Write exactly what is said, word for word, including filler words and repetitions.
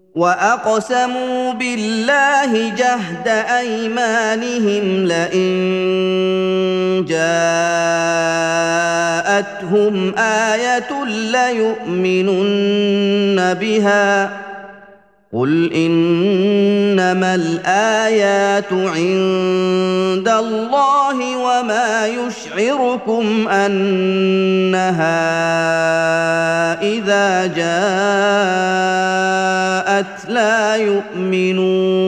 وأقسموا بالله جهد أيمانهم لئن جاءتهم آية ليؤمنن بها قل إنما الآيات عند الله وما يشعركم أنها إذا جاءت لا يؤمنون